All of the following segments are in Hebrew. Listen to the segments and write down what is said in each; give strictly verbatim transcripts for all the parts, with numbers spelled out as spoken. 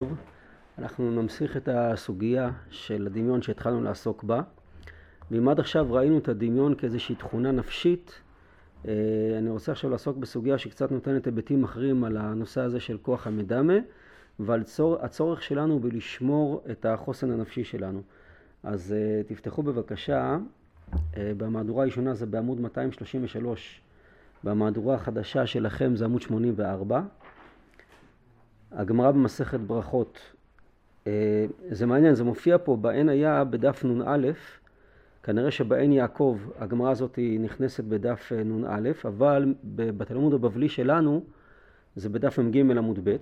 אנחנו נמשיך את הסוגיה של הדמיון שהתחלנו לעסוק בה. ואם עד עכשיו ראינו את הדמיון כאיזושהי תכונה נפשית, אני רוצה עכשיו לעסוק בסוגיה שקצת נותנת היבטים אחרים על הנושא הזה של כוח המדמה, ועל הצורך שלנו בלשמור את החוסן הנפשי שלנו. אז תפתחו בבקשה, במהדורה הראשונה זה בעמוד מאתיים שלושים ושלוש, במהדורה החדשה שלכם זה עמוד שמונים וארבע. הגמרא במסכת ברכות, זה מעניין, זה מופיע פה בעין היה בדף נון א', כנראה שבעין יעקב הגמרא הזאת נכנסת בדף נון א', אבל בתלמוד הבבלי שלנו זה בדף מ"ג עמוד ב',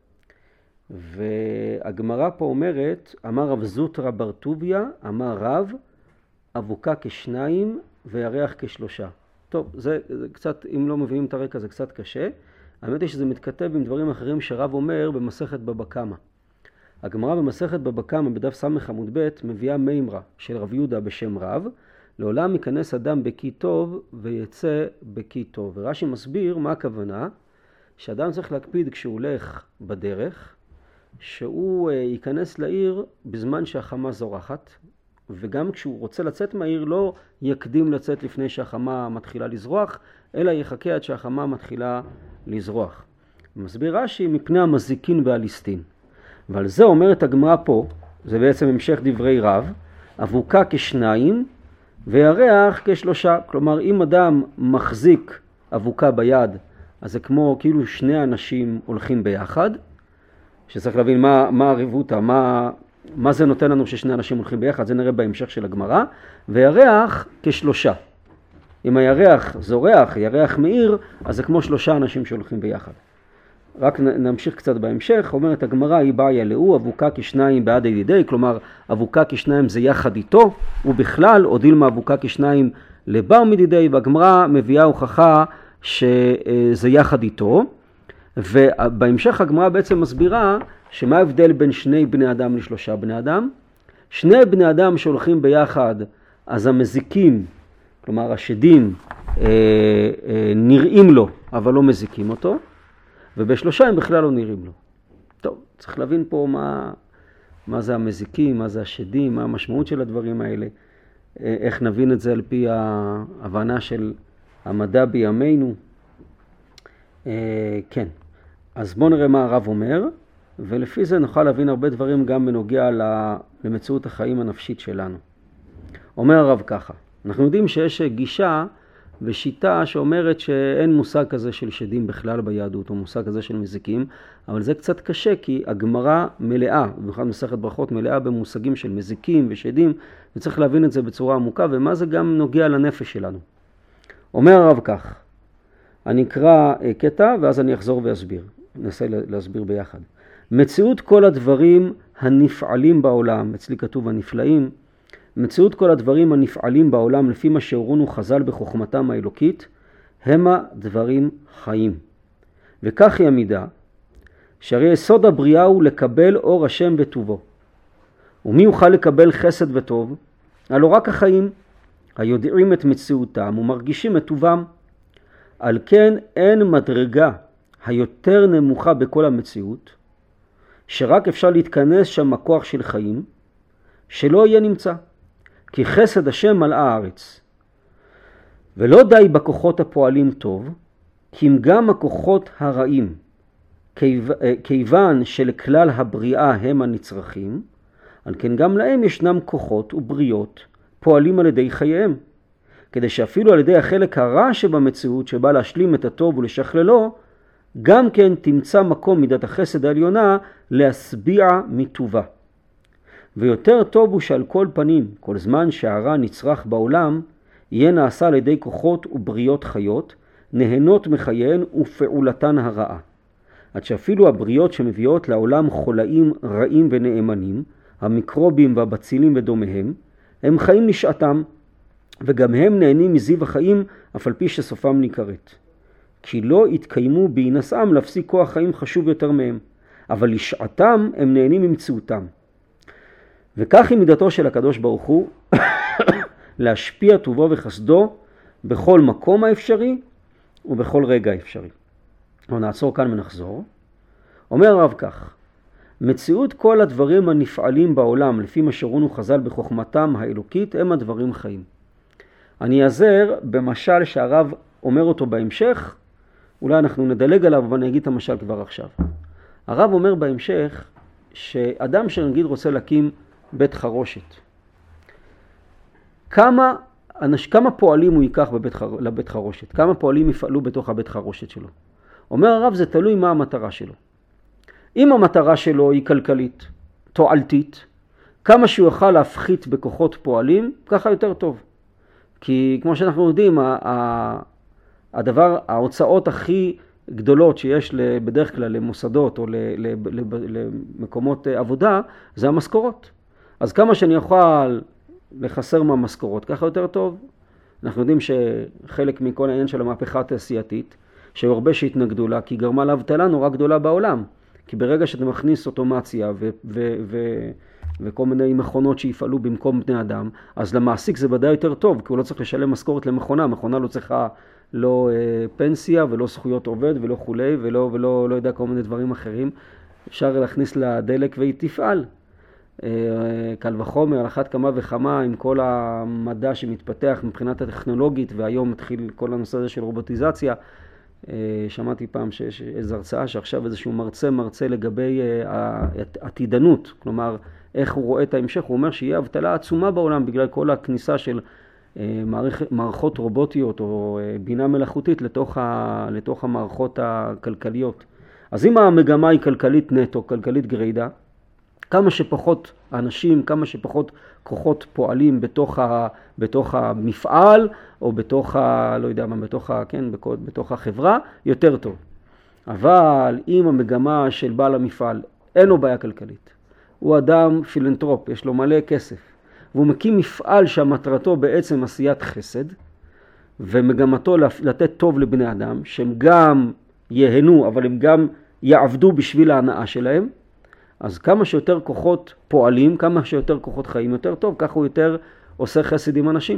והגמרא פה אומרת, אמר רב זוטרא בר טוביה, אמר רב, אבוקה כשניים וירח כשלושה. טוב, זה, זה קצת, אם לא מבינים את הרקע זה קצת קשה. האמת היא שזה מתכתב עם דברים אחרים שרב אומר במסכת בבא קמא. הגמרא במסכת בבא קמא בדף סמך עמוד ב' מביאה מימרה של רב יהודה בשם רב, לעולם ייכנס אדם בקי טוב ויצא בקי טוב. ורש"י מסביר מה הכוונה, שאדם צריך להקפיד כשהוא הולך בדרך, שהוא ייכנס לעיר בזמן שהחמה זורחת, וגם כשהוא רוצה לצאת מהעיר לא יקדים לצאת לפני שהחמה מתחילה לזרוח, אלא יחכה עד שהחמה מתחילה לזרוח. מסביר רש"י מפני המזיקין והליסטין. ועל זה אומרת הגמרא פה, זה בעצם המשך דברי רב, אבוקה כשניים וירח כשלושה. כלומר, אם אדם מחזיק אבוקה ביד, אז זה כמו כאילו שני אנשים הולכים ביחד, שצריך להבין מה, מה הריבותה, מה, מה זה נותן לנו ששני אנשים הולכים ביחד, זה נראה בהמשך של הגמרא, וירח כשלושה. אם הירח זורח, ירח מאיר, אז זה כמו שלושה אנשים שהולכים ביחד. רק נמשיך קצת בהמשך, אומרת הגמרא, היא בעיה לאו, אבוקה כשניים בעד ידידי, כלומר, אבוקה כשניים זה יחד איתו, ובכלל, עוד אילמה אבוקה כשניים לבר מדידי, והגמרא מביאה הוכחה שזה יחד איתו, ובהמשך הגמרא בעצם מסבירה שמה ההבדל בין שני בני אדם לשלושה בני אדם. שני בני אדם שהולכים ביחד, אז המזיקים, כלומר השדים, אה, אה, נראים לו, אבל לא מזיקים אותו, ובשלושה הם בכלל לא נראים לו. טוב, צריך להבין פה מה, מה זה המזיקים, מה זה השדים, מה המשמעות של הדברים האלה, אה, איך נבין את זה על פי ההבנה של המדע בימינו. אה, כן, אז בואו נראה מה הרב אומר, ולפי זה נוכל להבין הרבה דברים גם בנוגע למציאות החיים הנפשית שלנו. אומר הרב ככה, אנחנו יודעים שיש גישה ושיטה שאומרת שאין מושג כזה של שדים בכלל ביהדות, או מושג כזה של מזיקים, אבל זה קצת קשה כי הגמרא מלאה, במיוחד מסכת ברכות מלאה במושגים של מזיקים ושדים, וצריך להבין את זה בצורה עמוקה, ומה זה גם נוגע לנפש שלנו. אומר הרב כך, אני אקרא קטע ואז אני אחזור ואסביר, ננסה להסביר ביחד. מציאות כל הדברים הנפעלים בעולם, אצלי כתוב הנפלאים, מציאות כל הדברים הנפעלים בעולם לפי מה שהורונו חז"ל בחוכמתם האלוקית, המה דברים חיים. וכך היא המידה, שהרי יסוד הבריאה הוא לקבל אור השם וטובו. ומי יוכל לקבל חסד וטוב? הלא רק החיים, היודעים את מציאותם ומרגישים את טובם. על כן אין מדרגה היותר נמוכה בכל המציאות, שרק אפשר להתכנס שם הכוח של חיים, שלא יהיה נמצא. כי חסד השם מלאה הארץ. ולא די בכוחות הפועלים טוב, כי אם גם הכוחות הרעים, כיוון שלכלל הבריאה הם הנצרכים, על כן גם להם ישנם כוחות ובריות פועלים על ידי חייהם, כדי שאפילו על ידי החלק הרע שבמציאות שבא להשלים את הטוב ולשכללו, גם כן תמצא מקום מידת החסד העליונה להשביע מטובה. ויותר טוב הוא שעל כל פנים, כל זמן שהרע נצרך בעולם, יהיה נעשה על ידי כוחות ובריות חיות, נהנות מחייהן ופעולתן הרעה. עד שאפילו הבריות שמביאות לעולם חולאים רעים ונאמנים, המיקרובים והבצילים ודומיהם, הם חיים לשעתם, וגם הם נהנים מזיו החיים, אף על פי שסופם ניכרת. כי לא התקיימו בהינשאם להפסיק כוח חיים חשוב יותר מהם, אבל לשעתם הם נהנים ממציאותם. וכך היא מידתו של הקדוש ברוך הוא להשפיע טובו וחסדו בכל מקום האפשרי ובכל רגע האפשרי. נעצור כאן ונחזור. אומר הרב כך, מציאות כל הדברים הנפעלים בעולם, לפי מה שראינו חז"ל בחוכמתם האלוקית, הם הדברים חיים. אני אעזר במשל שהרב אומר אותו בהמשך, אולי אנחנו נדלג עליו, אבל אני אגיד את המשל כבר עכשיו. הרב אומר בהמשך, שאדם שנגיד רוצה להקים בית חרושת, כמה, אנש, כמה פועלים הוא ייקח בבית, לבית חרושת? כמה פועלים יפעלו בתוך הבית חרושת שלו? אומר הרב, זה תלוי מה המטרה שלו. אם המטרה שלו היא כלכלית, תועלתית, כמה שהוא יוכל להפחית בכוחות פועלים, ככה יותר טוב. כי כמו שאנחנו יודעים, הדבר, ההוצאות הכי גדולות שיש בדרך כלל למוסדות או למקומות עבודה, זה המשכורות. אז כמה שאני יכול לחסר מהמשכורות, ככה יותר טוב. אנחנו יודעים שחלק מכל העניין של המהפכה התעשייתית, שהיו הרבה שהתנגדו לה, כי גרמה לאבטלה נורא גדולה בעולם. כי ברגע שאתה מכניס אוטומציה ו- ו- ו- וכל מיני מכונות שיפעלו במקום בני אדם, אז למעסיק זה ודאי יותר טוב, כי הוא לא צריך לשלם משכורת למכונה. מכונה לא צריכה לא אה, פנסיה ולא זכויות עובד ולא חולי ולא, ולא לא יודע כל מיני דברים אחרים. אפשר להכניס לה דלק והיא תפעל. אה, קל וחומר, על אחת כמה וכמה עם כל המדע שמתפתח מבחינת הטכנולוגית, והיום מתחיל כל הנושא הזה של רובוטיזציה. שמעתי פעם שיש איזו הרצאה שעכשיו איזשהו מרצה מרצה לגבי העתידנות, כלומר איך הוא רואה את ההמשך. הוא אומר שיהיה אבטלה עצומה בעולם בגלל כל הכניסה של מערכות רובוטיות או בינה מלאכותית לתוך, ה, לתוך המערכות הכלכליות. אז אם המגמה היא כלכלית נטו, כלכלית גרידה, כמה שפחות אנשים, כמה שפחות כוחות פועלים בתוך, ה, בתוך המפעל, או בתוך, ה, לא יודע מה, בתוך, ה, כן, בתוך החברה, יותר טוב. אבל אם המגמה של בעל המפעל אין לו בעיה כלכלית, הוא אדם פילנטרופ, יש לו מלא כסף, והוא מקים מפעל שהמטרתו בעצם עשיית חסד, ומגמתו לתת טוב לבני אדם, שהם גם יהנו, אבל הם גם יעבדו בשביל ההנאה שלהם, אז כמה שיותר כוחות פועלים, כמה שיותר כוחות חיים, יותר טוב, ככה הוא יותר עושה חסד עם אנשים.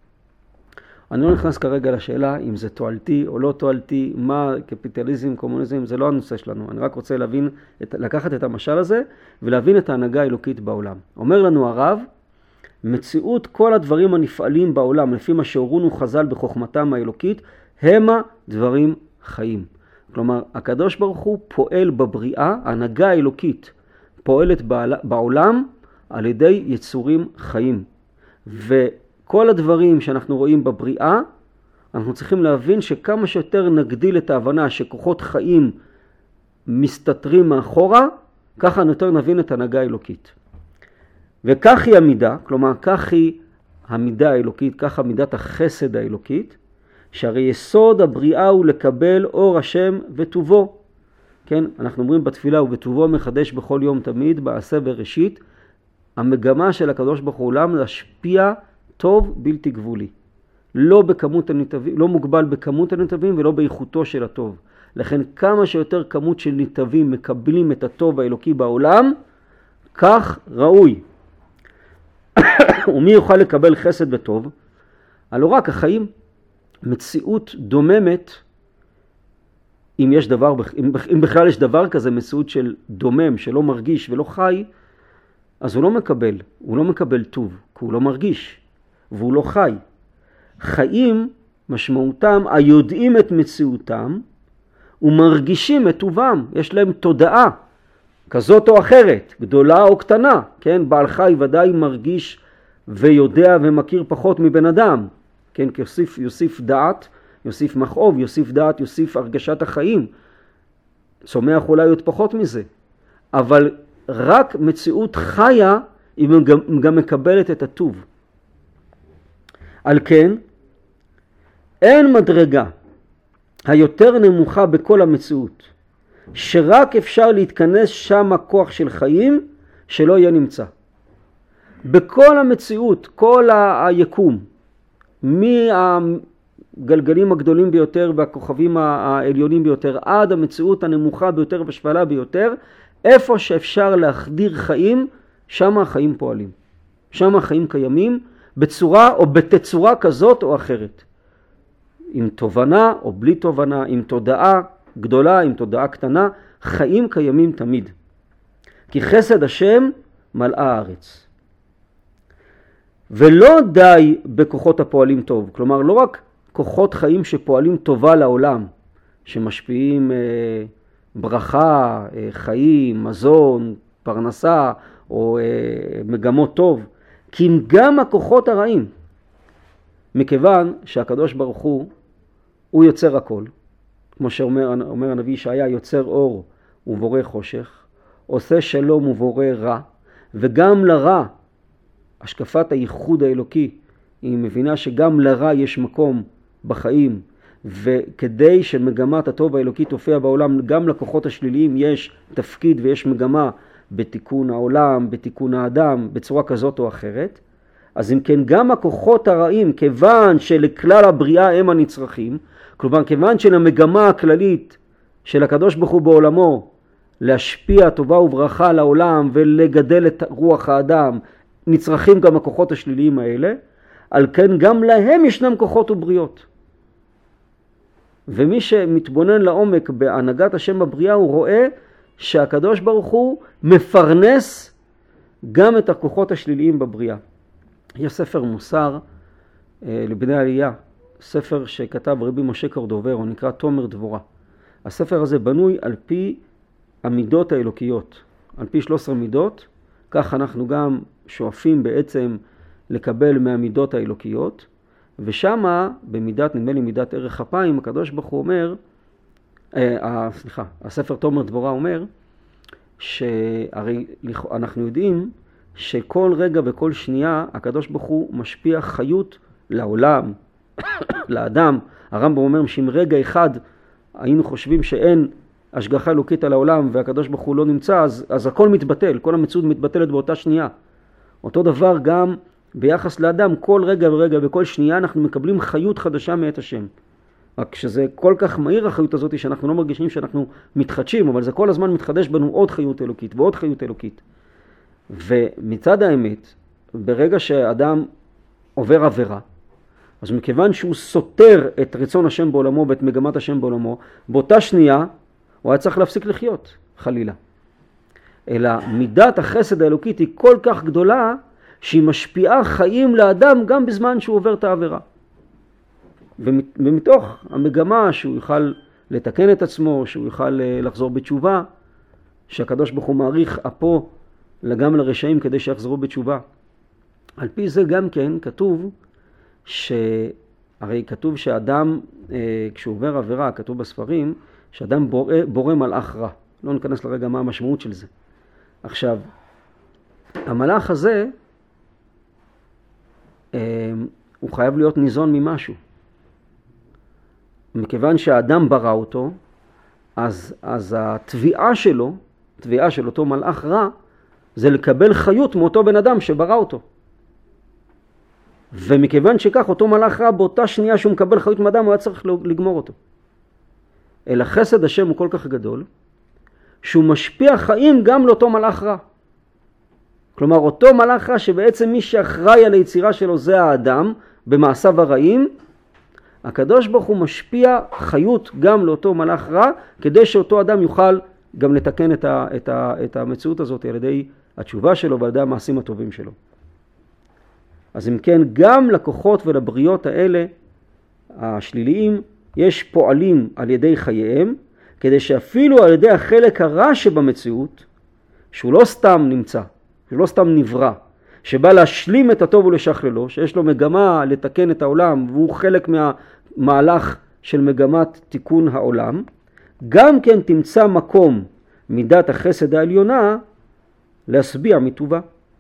אני לא נכנס כרגע לשאלה אם זה תועלתי או לא תועלתי, מה קפיטליזם, קומוניזם, זה לא הנושא שלנו. אני רק רוצה להבין, לקחת את המשל הזה ולהבין את ההנהגה האלוקית בעולם. אומר לנו הרב, מציאות כל הדברים הנפעלים בעולם, לפי מה שהורונו חז"ל בחוכמתם האלוקית, המה דברים חיים. כלומר, הקדוש ברוך הוא פועל בבריאה, ההנהגה האלוקית פועלת בעולם על ידי יצורים חיים. וכל הדברים שאנחנו רואים בבריאה, אנחנו צריכים להבין שכמה שיותר נגדיל את ההבנה שכוחות חיים מסתתרים מאחורה, ככה יותר נבין את ההנהגה האלוקית. וכך היא המידה, כלומר כך היא המידה האלוקית, ככה מידת החסד האלוקית, שהרי יסוד הבריאה הוא לקבל אור השם וטובו. כן, אנחנו אומרים בתפילה, ובטובו מחדש בכל יום תמיד, בעשה בראשית. המגמה של הקדוש ברוך הוא עולם להשפיע טוב בלתי גבולי. לא בכמות הנתבים, לא מוגבל בכמות הנתבים ולא באיכותו של הטוב. לכן כמה שיותר כמות של נתבים מקבלים את הטוב האלוקי בעולם, כך ראוי. ומי יוכל לקבל חסד וטוב? הלא רק החיים. מציאות דוממת, אם יש דבר, אם בכלל יש דבר כזה, מציאות של דומם, שלא מרגיש ולא חי, אז הוא לא מקבל, הוא לא מקבל טוב, כי הוא לא מרגיש, והוא לא חי. חיים, משמעותם, היודעים את מציאותם, ומרגישים את טובם, יש להם תודעה, כזאת או אחרת, גדולה או קטנה, כן? בעל חי ודאי מרגיש ויודע ומכיר פחות מבן אדם, כן? כי יוסיף, יוסיף דעת, יוסיף מכאוב, יוסיף דעת, יוסיף הרגשת החיים. צומח אולי עוד פחות מזה. אבל רק מציאות חיה, היא גם, גם מקבלת את הטוב. על כן, אין מדרגה היותר נמוכה בכל המציאות, שרק אפשר להתכנס שם הכוח של חיים, שלא יהיה נמצא. בכל המציאות, כל היקום, מהגלגלים הגדולים ביותר והכוכבים העליונים ביותר, עד המציאות הנמוכה ביותר והשפלה ביותר, איפה שאפשר להחדיר חיים, שם החיים פועלים. שם החיים קיימים בצורה או בתצורה כזאת או אחרת. עם תובנה או בלי תובנה, עם תודעה גדולה, עם תודעה קטנה, חיים קיימים תמיד. כי חסד השם מלאה הארץ. ולא די בכוחות הפועלים טוב, כלומר לא רק כוחות חיים שפועלים טובה לעולם, שמשפיעים אה, ברכה, אה, חיים, מזון, פרנסה או אה, מגמות טוב, כי אם גם הכוחות הרעים, מכיוון שהקדוש ברוך הוא, הוא יוצר הכל, כמו שאומר אומר הנביא ישעיה, יוצר אור ובורא חושך, עושה שלום ובורא רע, וגם לרע, השקפת הייחוד האלוקי, היא מבינה שגם לרע יש מקום בחיים, וכדי שמגמת הטוב האלוקי תופיע בעולם, גם לכוחות השליליים יש תפקיד ויש מגמה בתיקון העולם, בתיקון האדם, בצורה כזאת או אחרת. אז אם כן, גם הכוחות הרעים, כיוון שלכלל הבריאה הם הנצרכים, כלומר כיוון שלמגמה הכללית של הקדוש ברוך הוא בעולמו, להשפיע טובה וברכה לעולם ולגדל את רוח האדם, נצרכים גם הכוחות השליליים האלה, על כן גם להם ישנם כוחות ובריות. ומי שמתבונן לעומק בהנהגת השם בבריאה, הוא רואה שהקדוש ברוך הוא מפרנס גם את הכוחות השליליים בבריאה. יש ספר מוסר אה, לבני עלייה, ספר שכתב רבי משה קורדובר, הוא נקרא תומר דבורה. הספר הזה בנוי על פי המידות האלוקיות, על פי שלוש עשרה מידות, כך אנחנו גם שואפים בעצם לקבל מהמידות האלוקיות, ושמה במידת, נדמה לי מידת ערך אפיים, הקדוש ברוך הוא אומר, אה, סליחה, הספר תומר דבורה אומר, שהרי אנחנו יודעים שכל רגע וכל שנייה הקדוש ברוך הוא משפיע חיות לעולם, לאדם. הרמב"ם אומר שאם רגע אחד היינו חושבים שאין השגחה אלוקית על העולם והקדוש ברוך הוא לא נמצא, אז, אז הכל מתבטל, כל המציאות מתבטלת באותה שנייה. אותו דבר גם ביחס לאדם, כל רגע ורגע וכל שנייה אנחנו מקבלים חיות חדשה מאת השם. רק שזה כל כך מהיר החיות הזאת שאנחנו לא מרגישים שאנחנו מתחדשים, אבל זה כל הזמן מתחדש בנו עוד חיות אלוקית ועוד חיות אלוקית. ומצד האמת, ברגע שאדם עובר עבירה, אז מכיוון שהוא סותר את רצון השם בעולמו ואת מגמת השם בעולמו, באותה שנייה הוא היה צריך להפסיק לחיות, חלילה. אלא מידת החסד האלוקית היא כל כך גדולה, שהיא משפיעה חיים לאדם גם בזמן שהוא עובר את העבירה. ומתוך המגמה שהוא יוכל לתקן את עצמו, שהוא יוכל לחזור בתשובה, שהקדוש ברוך הוא מעריך אפו גם לרשעים כדי שיחזרו בתשובה. על פי זה גם כן כתוב, שהרי כתוב שאדם, כשהוא עובר עבירה, כתוב בספרים, שאדם בורא, בורא מלאך רע. לא ניכנס לרגע מה המשמעות של זה. עכשיו, המלאך הזה, הוא חייב להיות ניזון ממשהו. מכיוון שהאדם ברא אותו, אז, אז התביעה שלו, תביעה של אותו מלאך רע, זה לקבל חיות מאותו בן אדם שברא אותו. ומכיוון שכך, אותו מלאך רע, באותה שנייה שהוא מקבל חיות מאדם, הוא היה צריך לגמור אותו. אלא חסד השם הוא כל כך גדול, שהוא משפיע חיים גם לאותו מלאך רע. כלומר, אותו מלאך רע שבעצם מי שאחראי על היצירה שלו זה האדם, במעשיו הרעים, הקדוש ברוך הוא משפיע חיות גם לאותו מלאך רע, כדי שאותו אדם יוכל גם לתקן את, ה, את, ה, את המציאות הזאת על ידי התשובה שלו ועל ידי המעשים הטובים שלו. אז אם כן, גם לכוחות ולבריות האלה, השליליים, יש פועלים על ידי חייהם, כדי שאפילו על ידי החלק הרע שבמציאות, שהוא לא סתם נמצא, שהוא לא סתם נברא, שבא להשלים את הטוב ולשכללו, שיש לו מגמה לתקן את העולם, והוא חלק מהמהלך של מגמת תיקון העולם, גם כן תמצא מקום מידת החסד העליונה להשביע מטובה.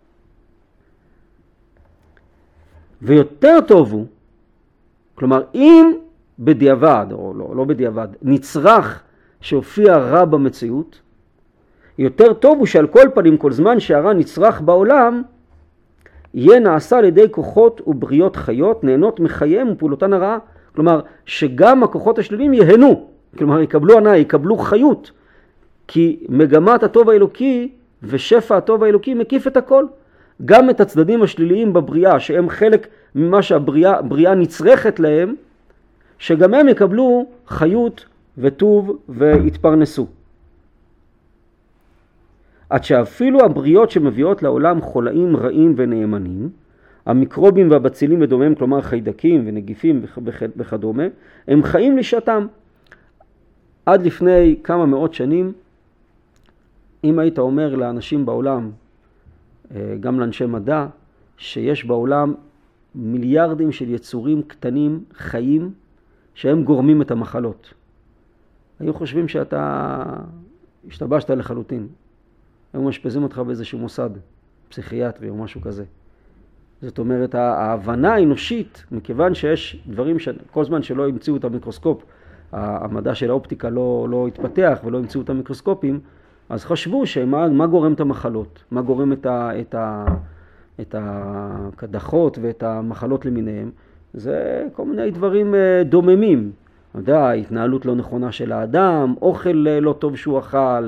ויותר טוב הוא, כלומר אם בדיעבד, או לא, לא בדיעבד, נצרך שהופיע רע במציאות, יותר טוב הוא שעל כל פנים כל זמן שהרע נצרך בעולם, יהיה נעשה על ידי כוחות ובריות חיות, נהנות מחייהם ופעולותן הרעה. כלומר, שגם הכוחות השליליים יהנו, כלומר יקבלו ענה, יקבלו חיות, כי מגמת הטוב האלוקי ושפע הטוב האלוקי מקיף את הכל. גם את הצדדים השליליים בבריאה, שהם חלק ממה שהבריאה נצרכת להם, שגם הם יקבלו חיות וטוב והתפרנסו. עד שאפילו הבריות שמביאות לעולם חולאים רעים ונאמנים, המיקרובים והבצילים ודומיהם, כלומר חיידקים ונגיפים וכדומה, הם חיים לשעתם. עד לפני כמה מאות שנים, אם היית אומר לאנשים בעולם, גם לאנשי מדע, שיש בעולם מיליארדים של יצורים קטנים, חיים, שהם גורמים את המחלות. היו חושבים שאתה השתבשת לחלוטין. היו משפזים אותך באיזשהו מוסד פסיכיאטרי או משהו כזה. זאת אומרת, ההבנה האנושית, מכיוון שיש דברים שכל זמן שלא המציאו את המיקרוסקופ, המדע של האופטיקה לא, לא התפתח ולא המציאו את המיקרוסקופים, אז חשבו שמה מה גורם את המחלות, מה גורם את, ה, את, ה, את הקדחות ואת המחלות למיניהם. זה כל מיני דברים דוממים. אתה יודע, התנהלות לא נכונה של האדם, אוכל לא טוב שהוא אכל,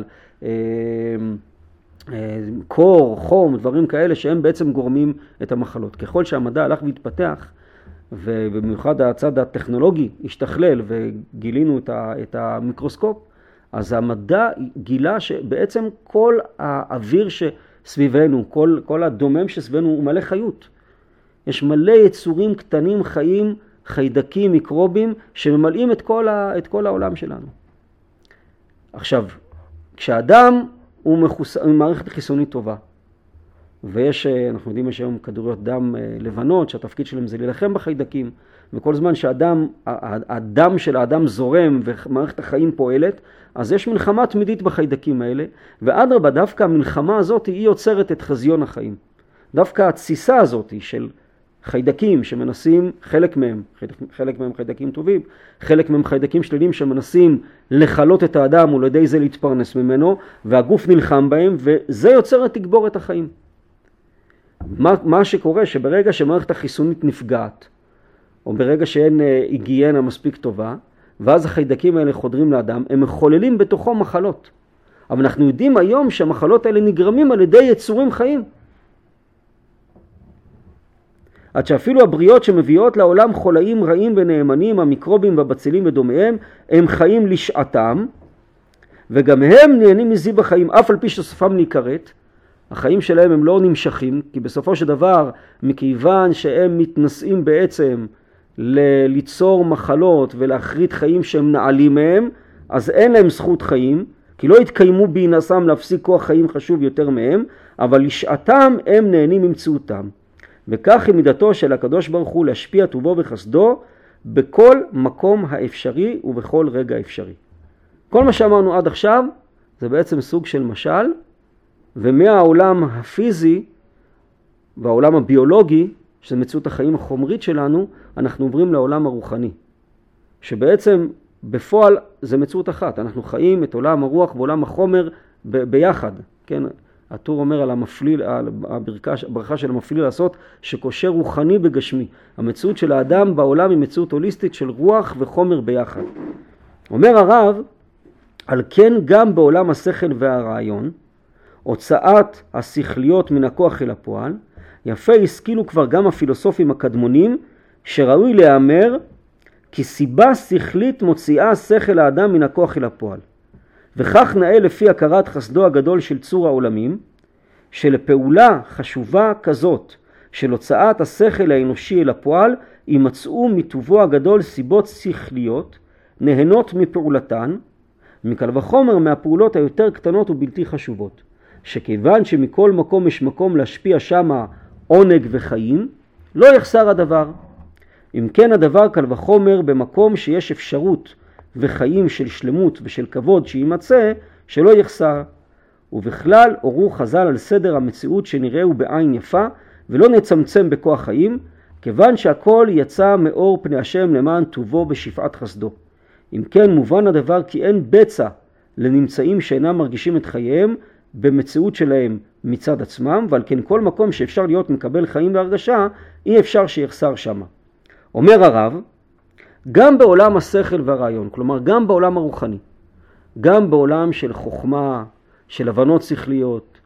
קור, חום, דברים כאלה שהם בעצם גורמים את המחלות. ככל שהמדע הלך והתפתח, ובמיוחד הצד הטכנולוגי השתכלל וגילינו את המיקרוסקופ, אז המדע גילה שבעצם כל האוויר שסביבנו, כל, כל הדומם שסביבנו הוא מלא חיות. יש מלא יצורים קטנים, חיים, חיידקים, מיקרובים, שממלאים את כל, ה, את כל העולם שלנו. עכשיו, כשאדם הוא מחוס... עם מערכת חיסונית טובה, ויש, אנחנו יודעים, יש היום כדוריות דם לבנות, שהתפקיד שלהם זה להילחם בחיידקים, וכל זמן שהדם, הדם של האדם זורם ומערכת החיים פועלת, אז יש מלחמה תמידית בחיידקים האלה, ואדרבה, דווקא המלחמה הזאת היא יוצרת את חזיון החיים. דווקא התסיסה הזאת של חיידקים שמנסים, חלק מהם, חלק מהם חיידקים טובים, חלק מהם חיידקים שליליים שמנסים לחלות את האדם ולדי זה להתפרנס ממנו, והגוף נלחם בהם, וזה יוצר את תגבורת החיים. מה, מה שקורה שברגע שמערכת החיסונית נפגעת, או ברגע שאין היגיינה מספיק טובה, ואז החיידקים האלה חודרים לאדם, הם מחוללים בתוכו מחלות. אבל אנחנו יודעים היום שהמחלות האלה נגרמים על ידי יצורים חיים. עד שאפילו הבריות שמביאות לעולם חולאים רעים ונאמנים, המיקרובים והבצילים ודומיהם, הם חיים לשעתם, וגם הם נהנים מזיו החיים, אף על פי שסופם להיקראת. החיים שלהם הם לא נמשכים, כי בסופו של דבר, מכיוון שהם מתנשאים בעצם ל- ליצור מחלות ולהחריט חיים שהם נעלים מהם, אז אין להם זכות חיים, כי לא התקיימו בהינשאם להפסיק כוח חיים חשוב יותר מהם, אבל לשעתם הם נהנים ממציאותם. וכך היא מידתו של הקדוש ברוך הוא להשפיע טובו וחסדו בכל מקום האפשרי ובכל רגע אפשרי. כל מה שאמרנו עד עכשיו זה בעצם סוג של משל, ומהעולם הפיזי והעולם הביולוגי, שזה מציאות החיים החומרית שלנו, אנחנו עוברים לעולם הרוחני. שבעצם בפועל זה מציאות אחת. אנחנו חיים את עולם הרוח ועולם החומר ב- ביחד. כן? הטור אומר על המפליל, על הברכה, הברכה של המפליל לעשות, שקושר רוחני בגשמי. המציאות של האדם בעולם היא מציאות הוליסטית של רוח וחומר ביחד. אומר הרב, על כן גם בעולם השכל והרעיון, הוצאת השכליות מן הכוח אל הפועל, יפה השכילו כבר גם הפילוסופים הקדמונים, שראוי להיאמר, כי סיבה שכלית מוציאה שכל האדם מן הכוח אל הפועל. וכך נאה לפי הכרת חסדו הגדול של צור העולמים, שלפעולה חשובה כזאת, של הוצאת השכל האנושי אל הפועל, יימצאו מטובו הגדול סיבות שכליות, נהנות מפעולתן, מקל וחומר מהפעולות היותר קטנות ובלתי חשובות. שכיוון שמכל מקום יש מקום להשפיע שמה עונג וחיים, לא יחסר הדבר. אם כן הדבר קל וחומר במקום שיש אפשרות וחיים של שלמות ושל כבוד שימצא, שלא יחסר. ובכלל אורו חז"ל על סדר המציאות שנראהו בעין יפה, ולא נצמצם בכוח חיים, כיוון שהכל יצא מאור פני השם למען טובו בשפעת חסדו. אם כן מובן הדבר כי אין בצע לנמצאים שאינם מרגישים את חייהם, במציאות שלהם מצד עצמם, ועל כן כל מקום שאפשר להיות מקבל חיים והרגשה, אי אפשר שיחסר שמה. אומר הרב, גם בעולם השכל והרעיון, כלומר גם בעולם הרוחני, גם בעולם של חוכמה, של הבנות שכליות,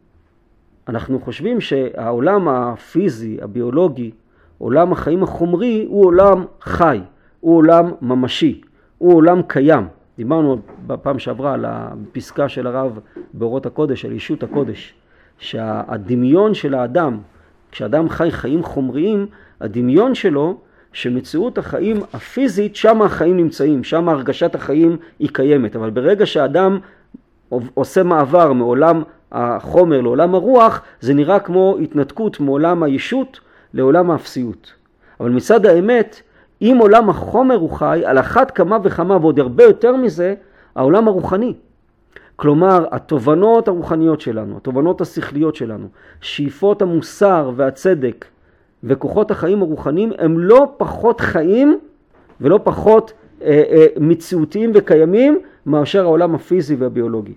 אנחנו חושבים שהעולם הפיזי, הביולוגי, עולם החיים החומרי, הוא עולם חי, הוא עולם ממשי, הוא עולם קיים. דיברנו בפעם שעברה על הפסקה של הרב באורות הקודש, על אישות הקודש, שהדמיון של האדם, כשאדם חי חיים חומריים, הדמיון שלו שמציאות החיים הפיזית, שם החיים נמצאים, שם הרגשת החיים היא קיימת. אבל ברגע שהאדם עושה מעבר מעולם החומר לעולם הרוח, זה נראה כמו התנתקות מעולם הישות לעולם האפסיות. אבל מצד האמת, אם עולם החומר הוא חי, על אחת כמה וכמה ועוד הרבה יותר מזה, העולם הרוחני. כלומר, התובנות הרוחניות שלנו, התובנות השכליות שלנו, שאיפות המוסר והצדק וכוחות החיים הרוחניים, הם לא פחות חיים ולא פחות אה, אה, מציאותיים וקיימים מאשר העולם הפיזי והביולוגי.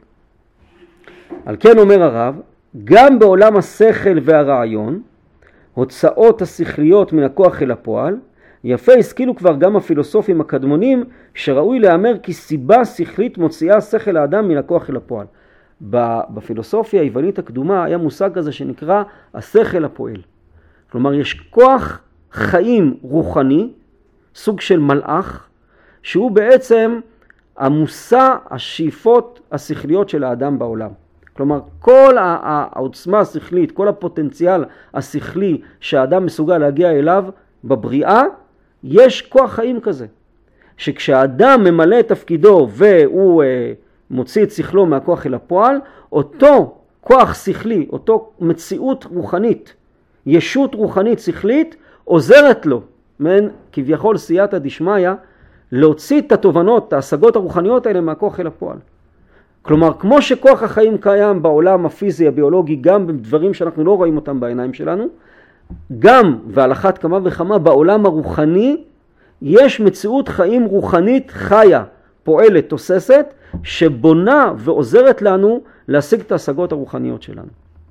על כן אומר הרב, גם בעולם השכל והרעיון, הוצאות השכליות מן הכוח אל הפועל, יפה השכילו כבר גם הפילוסופים הקדמונים שראוי לאמר כי סיבה שכלית מוציאה שכל האדם מן הכוח אל הפועל. בפילוסופיה היוונית הקדומה היה מושג כזה שנקרא השכל הפועל. כלומר יש כוח חיים רוחני, סוג של מלאך, שהוא בעצם המושא השאיפות השכליות של האדם בעולם. כלומר כל העוצמה השכלית, כל הפוטנציאל השכלי שהאדם מסוגל להגיע אליו בבריאה, יש כוח חיים כזה, שכשהאדם ממלא את תפקידו והוא אה, מוציא את שכלו מהכוח אל הפועל, אותו כוח שכלי, אותו מציאות רוחנית, ישות רוחנית שכלית, עוזרת לו, מן כביכול סייעתא דשמיא, להוציא את התובנות, את ההשגות הרוחניות האלה מהכוח אל הפועל. כלומר, כמו שכוח החיים קיים בעולם הפיזי, הביולוגי, גם בדברים שאנחנו לא רואים אותם בעיניים שלנו, גם ועל אחת כמה וכמה בעולם הרוחני יש מציאות חיים רוחנית חיה, פועלת, תוססת, שבונה ועוזרת לנו להשיג את ההשגות הרוחניות שלנו.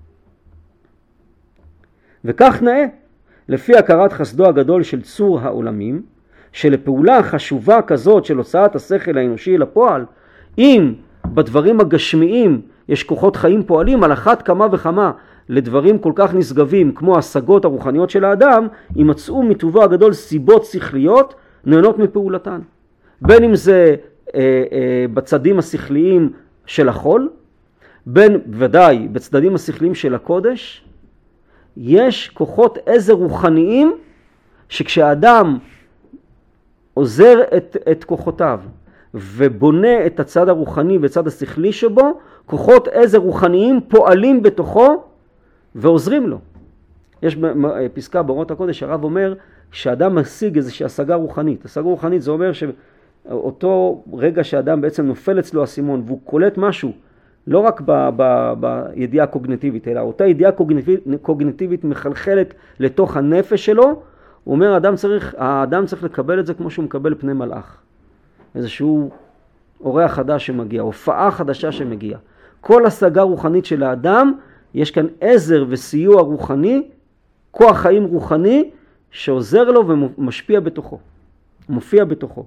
וכך נאה, לפי הכרת חסדו הגדול של צור העולמים, שלפעולה חשובה כזאת של הוצאת השכל האנושי לפועל, אם בדברים הגשמיים יש כוחות חיים פועלים, על אחת כמה וכמה לדברים כל כך נשגבים כמו השגות הרוחניות של האדם, ימצאו מטובו הגדול סיבות שכליות נהנות מפעולתן. בין אם זה אה, אה, בצדים השכליים של החול, בין ודאי בצדדים השכליים של הקודש, יש כוחות עזר רוחניים שכשהאדם עוזר את, את כוחותיו ובונה את הצד הרוחני והצד השכלי שבו, כוחות עזר רוחניים פועלים בתוכו ועוזרים לו. יש פסקה באורות הקודש, הרב אומר, כשאדם משיג איזושהי השגה רוחנית, השגה רוחנית זה אומר שאותו רגע שאדם בעצם נופל אצלו הסימון והוא קולט משהו, לא רק ב- ב- בידיעה הקוגניטיבית, אלא אותה ידיעה קוגניטיבית, קוגניטיבית מחלחלת לתוך הנפש שלו, הוא אומר, האדם צריך, האדם צריך לקבל את זה כמו שהוא מקבל פני מלאך. איזשהו אורח חדש שמגיע, הופעה חדשה שמגיעה. כל השגה רוחנית של האדם, יש כאן עזר וסיוע רוחני, כוח חיים רוחני, שעוזר לו ומשפיע בתוכו, מופיע בתוכו.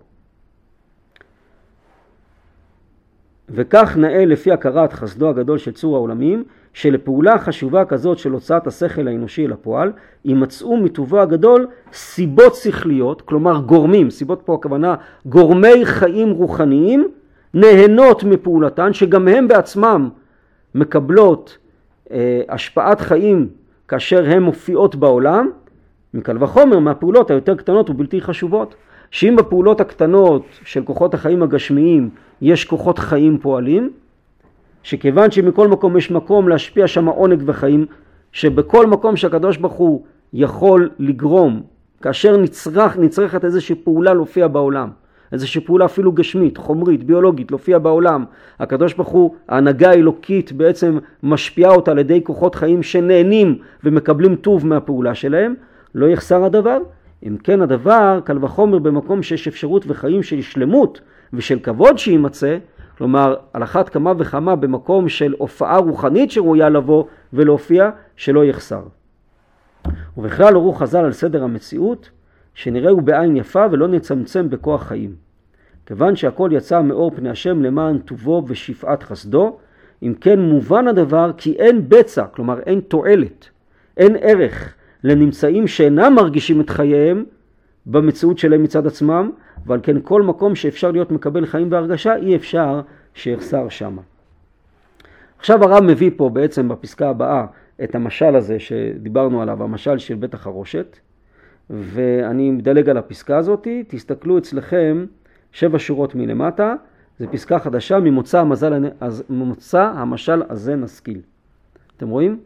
וכך נאה לפי הכרת חסדו הגדול של צור העולמים, שלפעולה חשובה כזאת של הוצאת השכל האנושי לפועל, ימצאו מטובו הגדול סיבות שכליות, כלומר גורמים, סיבות פה הכוונה גורמי חיים רוחניים, נהנות מפעולתן, שגם הם בעצמם מקבלות אה, השפעת חיים כאשר הן מופיעות בעולם, מקל וחומר מהפעולות היותר קטנות ובלתי חשובות. שאם בפעולות הקטנות של כוחות החיים הגשמיים יש כוחות חיים פועלים, שכיוון שמכל מקום יש מקום להשפיע שם עונג וחיים, שבכל מקום שהקדוש ברוך הוא יכול לגרום, כאשר נצרך, נצרכת איזושהי פעולה להופיע בעולם, איזושהי פעולה אפילו גשמית, חומרית, ביולוגית, להופיע בעולם, הקדוש ברוך הוא, ההנהגה האלוקית בעצם משפיעה אותה על ידי כוחות חיים שנהנים ומקבלים טוב מהפעולה שלהם, לא יחסר הדבר. אם כן הדבר, קל וחומר במקום שיש אפשרות וחיים של שלמות ושל כבוד שימצא, כלומר על אחת כמה וכמה במקום של הופעה רוחנית שראויה לבוא ולהופיע, שלא יחסר. ובכלל הורו חז"ל על סדר המציאות, שנראהו בעין יפה ולא נצמצם בכוח חיים. כיוון שהכל יצא מאור פני השם למען טובו ושפעת חסדו, אם כן מובן הדבר כי אין בצע, כלומר אין תועלת, אין ערך לנמצאים שאינם מרגישים את חייהם במציאות שלהם מצד עצמם, ועל כן כל מקום שאפשר להיות מקבל חיים והרגשה, אי אפשר שיחסר שם. עכשיו הרב מביא פה בעצם בפסקה הבאה את המשל הזה שדיברנו עליו, המשל של בית החרושת, ואני מדלג על הפסקה הזאת, תסתכלו אצלכם שבע שורות מלמטה, זה פסקה חדשה, ממוצא, המזל, ממוצא המשל הזה נשכיל. אתם רואים?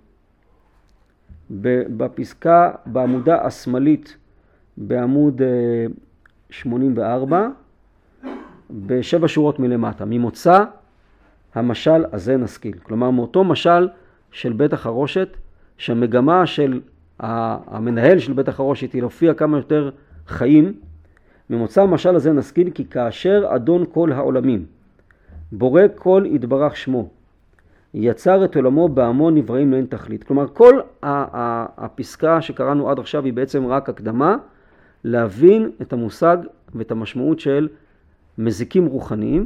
בפסקה, בעמודה השמאלית, בעמוד שמונים וארבע, בשבע שורות מלמטה, ממוצא המשל הזה נשכיל. כלומר, מאותו משל של בית החרושת, שהמגמה של המנהל של בית החרושת היא להופיע כמה יותר חיים, ממוצא המשל הזה נשכיל כי כאשר אדון כל העולמים, בורא כל יתברך שמו, יצר את עולמו בהמון נבראים לאין תכלית. כלומר, כל הפסקה שקראנו עד עכשיו היא בעצם רק הקדמה, להבין את המושג ואת המשמעות של מזיקים רוחניים,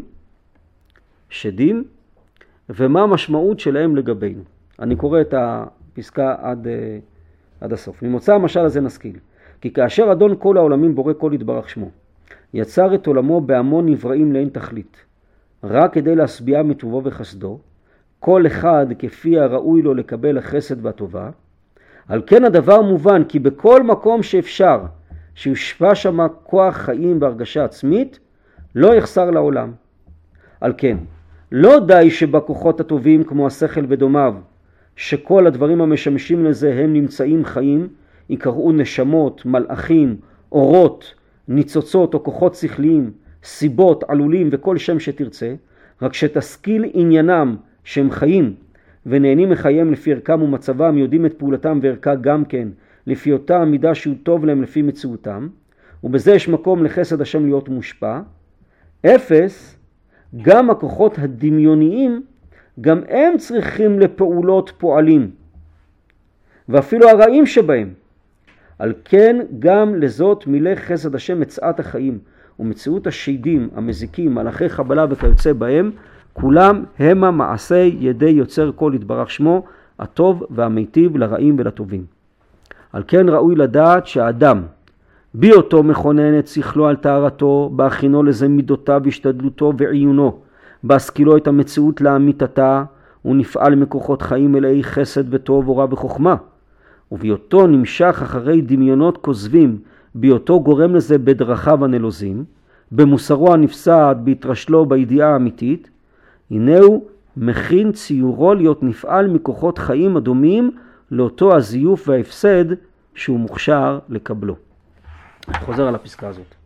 שדים, ומה המשמעות שלהם לגבינו. אני קורא את הפסקה עד, עד הסוף. ממוצא המשל הזה נשכיל. כי כאשר אדון כל העולמים בורא כל יתברך שמו, יצר את עולמו בהמון נבראים לאין תכלית, רק כדי להשביע מטובו וחסדו, כל אחד כפי הראוי לו לקבל החסד והטובה, על כן הדבר מובן כי בכל מקום שאפשר שיושפע שם כוח חיים והרגשה עצמית, לא יחסר לעולם. על כן, לא די שבכוחות הטובים כמו השכל ודומיו, שכל הדברים המשמשים לזה הם נמצאים חיים, יקראו נשמות, מלאכים, אורות, ניצוצות או כוחות שכליים, סיבות, עלולים וכל שם שתרצה, רק שתשכיל עניינם שהם חיים ונהנים מחייהם לפי ערכם ומצבם, יודעים את פעולתם וערכה גם כן, לפי אותה המידה שהוא טוב להם לפי מציאותם, ובזה יש מקום לחסד השם להיות מושפע. אפס, גם הכוחות הדמיוניים, גם הם צריכים לפעולות פועלים, ואפילו הרעים שבהם. על כן גם לזאת מילא חסד השם מצאת החיים, ומציאות השדים, המזיקים, מלאכי חבלה וכיוצא בהם, כולם המה מעשי ידי יוצר כל יתברך שמו, הטוב והמיטיב לרעים ולטובים. על כן ראוי לדעת שהאדם, בהיותו מכונן את שכלו על טהרתו, בהכינו לזה מידותיו והשתדלותו ועיונו, בהשכילו את המציאות לאמיתתה, הוא נפעל מכוחות חיים מלאי חסד וטוב ורע וחוכמה. ובהיותו נמשך אחרי דמיונות כוזבים, בהיותו גורם לזה בדרכיו הנלוזים, במוסרו הנפסד, בהתרשלו בידיעה האמיתית, הנה הוא מכין ציורו להיות נפעל מכוחות חיים הדומים לאותו הזיוף וההפסד שהוא מוכשר לקבלו. אני חוזר על הפסקה הזאת.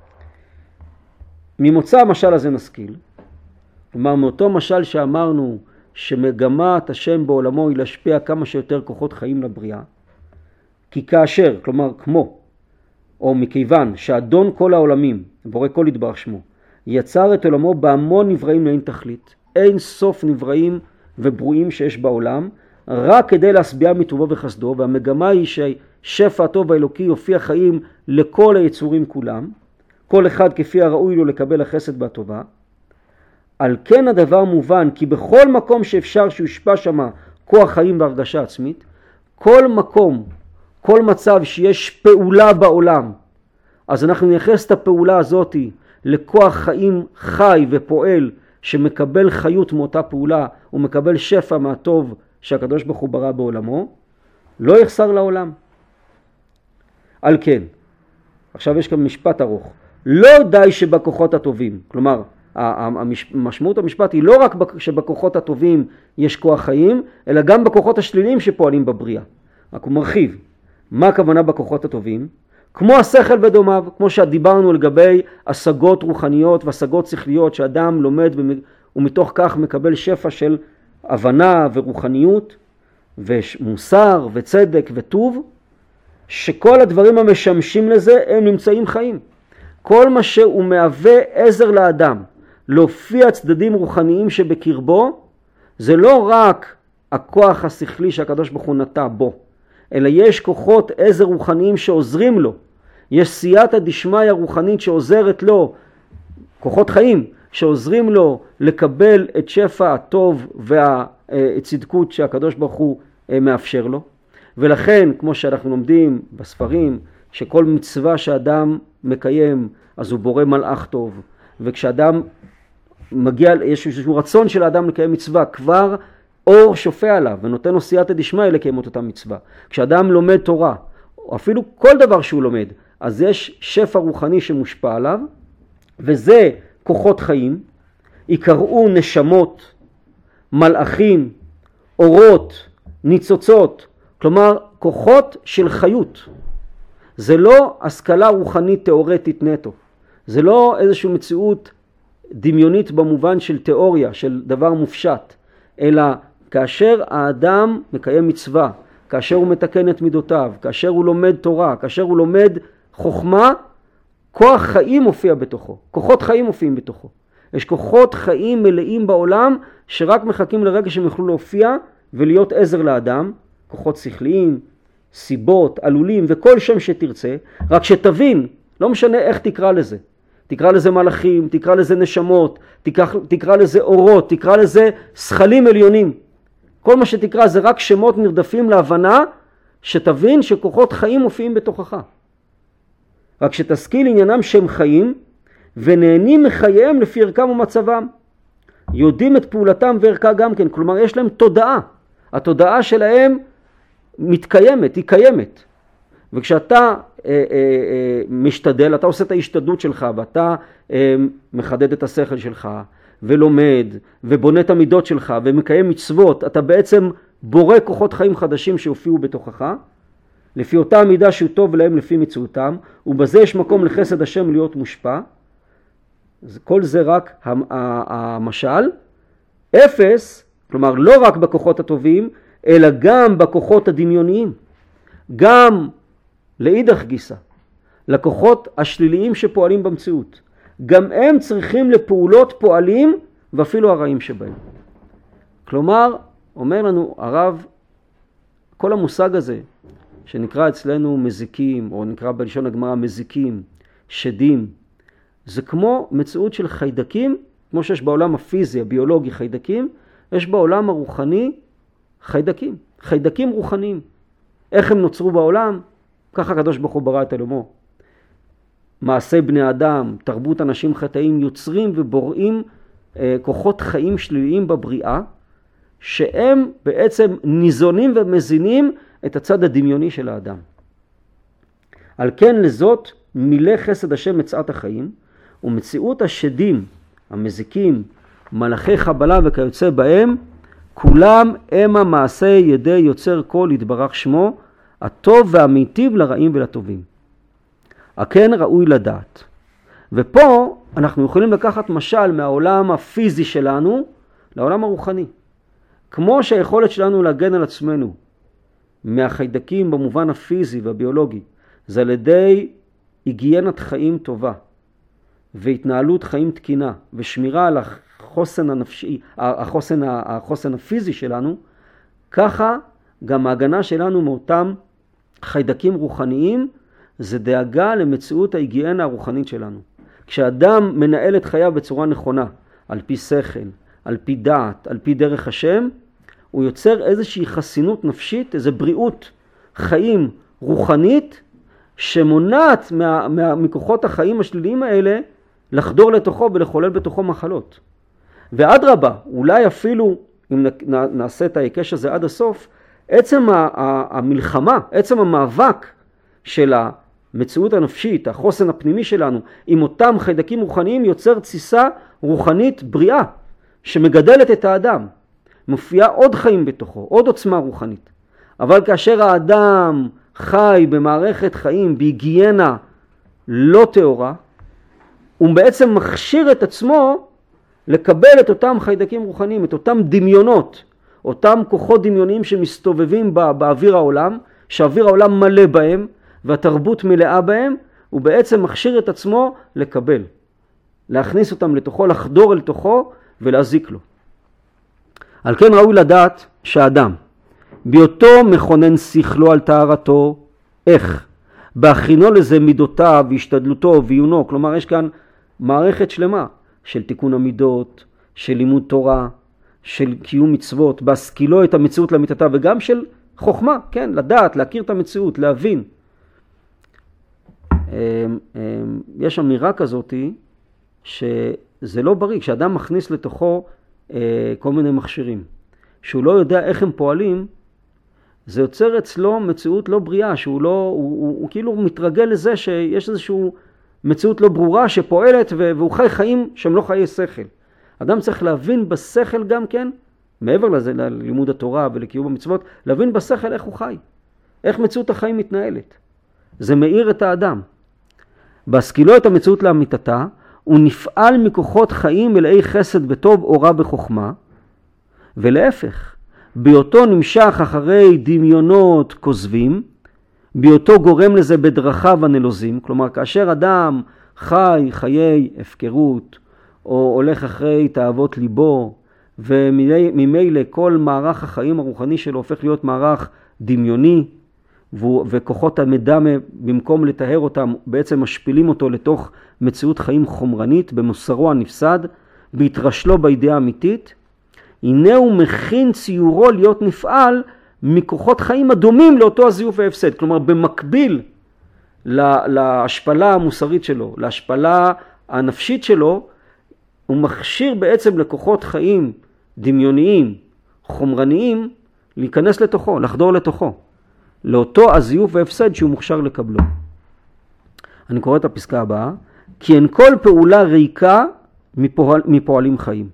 ממוצא המשל הזה נשכיל, כלומר מאותו משל שאמרנו שמגמת השם בעולמו היא להשפיע כמה שיותר כוחות חיים לבריאה, כי כאשר, כלומר כמו, או מכיוון שאדון כל העולמים, בורא כל יתברך שמו, יצר את עולמו בהמון נבראים לאין תכלית, אין סוף נבראים וברואים שיש בעולם, רק כדי להשביע מטובו וחסדו, והמגמה היא ששפע הטוב האלוקי יופיע חיים לכל היצורים כולם, כל אחד כפי הראוי לו לקבל החסד והטובה. על כן הדבר מובן כי בכל מקום שאפשר שיושפע שמה כוח חיים והרגשה עצמית, כל מקום, כל מצב שיש פעולה בעולם, אז אנחנו נייחס את הפעולה הזאת לכוח חיים חי ופועל שמקבל חיות מאותה פעולה ומקבל שפע מהטוב שהקדוש ברוך הוא ברא בעולמו, לא יחסר לעולם. על כן, עכשיו יש כאן משפט ארוך, לא די שבכוחות הטובים, כלומר המשמעות המשפט היא לא רק שבכוחות הטובים יש כוח חיים, אלא גם בכוחות השליליים שפועלים בבריאה. רק הוא מרחיב. מה הכוונה בכוחות הטובים? כמו השכל ודומיו, כמו שדיברנו לגבי השגות רוחניות והשגות שכליות שאדם לומד ומתוך כך מקבל שפע של הבנה ורוחניות ומוסר וצדק וטוב, שכל הדברים המשמשים לזה הם נמצאים חיים. כל מה שהוא מהווה עזר לאדם להופיע צדדים רוחניים שבקרבו, זה לא רק הכוח השכלי שהקדוש ברוך הוא נטע בו, אלא יש כוחות עזר רוחניים שעוזרים לו. יש סייעתא דשמיא רוחנית שעוזרת לו, כוחות חיים שעוזרים לו לקבל את שפע הטוב והצדקות שהקדוש ברוך הוא מאפשר לו. ולכן, כמו שאנחנו לומדים בספרים, שכל מצווה שאדם מקיים, אז הוא בורא מלאך טוב. וכשאדם מגיע, יש איזשהו רצון של האדם לקיים מצווה, כבר אור שופע עליו ונותן לו סייעתא דשמיא לקיים את אותה מצווה. כשאדם לומד תורה, או אפילו כל דבר שהוא לומד, אז יש שפע רוחני שמושפע עליו, וזה כוחות חיים, יקראו נשמות, מלאכים, אורות, ניצוצות, כלומר כוחות של חיות. זה לא השכלה רוחנית תיאורטית נטו, זה לא איזושהי מציאות דמיונית במובן של תיאוריה, של דבר מופשט, אלא כאשר האדם מקיים מצווה, כאשר הוא מתקן את מידותיו, כאשר הוא לומד תורה, כאשר הוא לומד חוכמה, כוח חיים מופיע בתוכו, כוחות חיים מופיעים בתוכו. יש כוחות חיים מלאים בעולם שרק מחכים לרגע שהם יוכלו להופיע ולהיות עזר לאדם, כוחות שכליים, סיבות, עלולים וכל שם שתרצה, רק שתבין, לא משנה איך תקרא לזה. תקרא לזה מלאכים, תקרא לזה נשמות, תקרא, תקרא לזה אורות, תקרא לזה שכלים עליונים. כל מה שתקרא זה רק שמות נרדפים להבנה שתבין שכוחות חיים מופיעים בתוכך. רק שתשכיל עניינם שהם חיים ונהנים מחייהם לפי ערכם ומצבם. יודעים את פעולתם וערכה גם כן, כלומר יש להם תודעה. התודעה שלהם מתקיימת, היא קיימת. וכשאתה אה, אה, אה, משתדל, אתה עושה את ההשתדלות שלך ואתה אה, מחדד את השכל שלך ולומד ובונה את המידות שלך ומקיים מצוות, אתה בעצם בורא כוחות חיים חדשים שהופיעו בתוכך, לפי אותה המידה שהוא טוב להם לפי מציאותם, ובזה יש מקום לחסד השם להיות מושפע. כל זה רק המשל. אפס, כלומר לא רק בכוחות הטובים, אלא גם בכוחות הדמיוניים. גם לאידך גיסא, לכוחות השליליים שפועלים במציאות. גם הם צריכים לפעולות פועלים ואפילו הרעים שבהם. כלומר, אומר לנו הרב, כל המושג הזה, שנקרא אצלנו מזיקים, או נקרא בלשון הגמרא מזיקים, שדים, זה כמו מציאות של חיידקים, כמו שיש בעולם הפיזי, הביולוגי חיידקים, יש בעולם הרוחני חיידקים, חיידקים רוחניים. איך הם נוצרו בעולם? ככה הקדוש ברוך הוא ברא את עולמו. מעשה בני אדם, תרבות אנשים חטאים יוצרים ובוראים אה, כוחות חיים שליליים בבריאה, שהם בעצם ניזונים ומזינים את הצד הדמיוני של האדם. על כן לזאת מילא חסד השם מצאת החיים, ומציאות השדים, המזיקים, מלאכי חבלה וכיוצא בהם, כולם הם המעשה ידי יוצר כל יתברך שמו, הטוב והמיטיב לרעים ולטובים. הכן ראוי לדעת. ופה אנחנו יכולים לקחת משל מהעולם הפיזי שלנו לעולם הרוחני. כמו שהיכולת שלנו להגן על עצמנו מהחיידקים במובן הפיזי והביולוגי, זה על ידי היגיינת חיים טובה והתנהלות חיים תקינה ושמירה על החוסן הנפשי, החוסן, החוסן הפיזי שלנו, ככה גם ההגנה שלנו מאותם חיידקים רוחניים זה דאגה למציאות ההיגיינה הרוחנית שלנו. כשאדם מנהל את חייו בצורה נכונה, על פי שכל, על פי דעת, על פי דרך השם, הוא יוצר איזושהי חסינות נפשית, איזו בריאות חיים רוחנית, שמונעת מה, מה, מכוחות החיים השליליים האלה לחדור לתוכו ולחולל בתוכו מחלות. ועד רבה, אולי אפילו, אם נעשה את ההיקש הזה עד הסוף, עצם המלחמה, עצם המאבק של המציאות הנפשית, החוסן הפנימי שלנו, עם אותם חיידקים רוחניים, יוצר תסיסה רוחנית בריאה, שמגדלת את האדם. מופיעה עוד חיים בתוכו, עוד עוצמה רוחנית. אבל כאשר האדם חי במערכת חיים, בהיגיינה לא טהורה, הוא בעצם מכשיר את עצמו לקבל את אותם חיידקים רוחניים, את אותם דמיונות, אותם כוחות דמיוניים שמסתובבים בא, באוויר העולם, שאוויר העולם מלא בהם, והתרבות מלאה בהם, הוא בעצם מכשיר את עצמו לקבל, להכניס אותם לתוכו, לחדור אל תוכו ולהזיק לו. על כן ראוי לדעת שהאדם, בהיותו מכונן שכלו על טהרתו, איך? בהכינו לזה מידותיו והשתדלותו ועיונו, כלומר יש כאן מערכת שלמה של תיקון המידות, של לימוד תורה, של קיום מצוות, בהשכילו את המציאות למיטתה, וגם של חוכמה, כן, לדעת, להכיר את המציאות, להבין. יש אמירה כזאת שזה לא בריא, כשאדם מכניס לתוכו כל מיני מכשירים, שהוא לא יודע איך הם פועלים, זה יוצר אצלו מציאות לא בריאה, שהוא לא, הוא, הוא, הוא כאילו מתרגל לזה שיש איזושהי מציאות לא ברורה שפועלת, והוא חי חיים שהם לא חיי שכל. אדם צריך להבין בשכל גם כן, מעבר לזה, ללימוד התורה ולקיום המצוות, להבין בשכל איך הוא חי, איך מציאות החיים מתנהלת. זה מאיר את האדם. בהשכילו את המציאות לאמיתתה, הוא נפעל מכוחות חיים מלאי חסד בטוב או רע בחוכמה, ולהפך, בהיותו נמשך אחרי דמיונות כוזבים, בהיותו גורם לזה בדרכיו הנלוזים, כלומר כאשר אדם חי חיי הפקרות, או הולך אחרי תאוות ליבו, וממילא כל מערך החיים הרוחני שלו הופך להיות מערך דמיוני, וכוחות המדע במקום לטהר אותם בעצם משפילים אותו לתוך מציאות חיים חומרנית במוסרו הנפסד, בהתרשלו בידיעה האמיתית. הנה הוא מכין ציורו להיות נפעל מכוחות חיים הדומים לאותו הזיוף והפסד, כלומר במקביל להשפלה המוסרית שלו, להשפלה הנפשית שלו, הוא מכשיר בעצם לכוחות חיים דמיוניים, חומרניים, להיכנס לתוכו, לחדור לתוכו, לאותו הזיוף והפסד שהוא מוכשר לקבלו. אני קורא את הפסקה הבאה. כי אין כל פעולה ריקה מפועל, מפועלים חיים.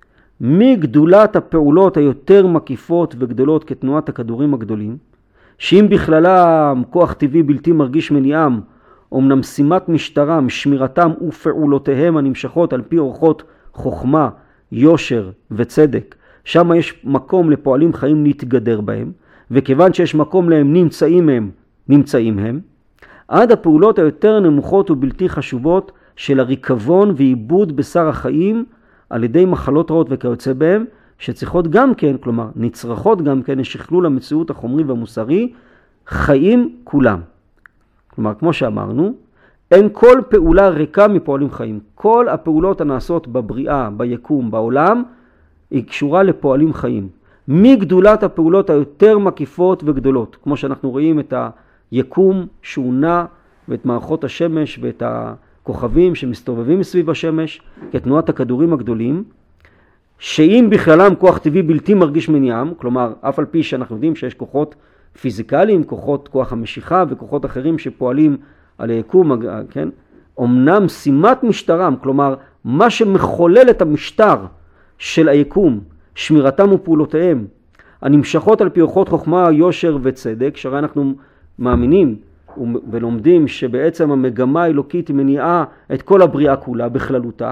מגדולת הפעולות היותר מקיפות וגדולות כתנועת הכדורים הגדולים, שאם בכללם כוח טבעי בלתי מרגיש מניעם, אומנם שימת משטרם, שמירתם ופעולותיהם הנמשכות על פי אורחות חוכמה, יושר וצדק, שם יש מקום לפועלים חיים להתגדר בהם, וכיוון שיש מקום להם נמצאים הם, נמצאים הם, עד הפעולות היותר נמוכות ובלתי חשובות של הריקבון ועיבוד בשר החיים על ידי מחלות רעות וכיוצא בהם, שצריכות גם כן, כלומר נצרכות גם כן לשכלול המציאות החומרי והמוסרי, חיים כולם. כלומר, כמו שאמרנו, אין כל פעולה ריקה מפועלים חיים. כל הפעולות הנעשות בבריאה, ביקום, בעולם, היא קשורה לפועלים חיים. מגדולת הפעולות היותר מקיפות וגדולות, כמו שאנחנו רואים את היקום שהוא נע, ואת מערכות השמש ואת הכוכבים שמסתובבים סביב השמש, כתנועת הכדורים הגדולים, שאם בכללם כוח טבעי בלתי מרגיש מניעם, כלומר, אף על פי שאנחנו יודעים שיש כוחות פיזיקליים, כוחות כוח המשיכה וכוחות אחרים שפועלים על היקום, כן? אמנם שימת משטרם, כלומר, מה שמחולל את המשטר של היקום, שמירתם ופעולותיהם, הנמשכות על פי אורחות חוכמה, יושר וצדק, שהרי אנחנו מאמינים ולומדים שבעצם המגמה האלוקית היא מניעה את כל הבריאה כולה בכללותה,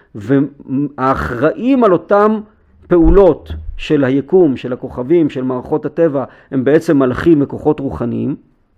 והאחראים על אותם פעולות של היקום, של הכוכבים, של מערכות הטבע, הם בעצם מלאכים וכוחות רוחניים.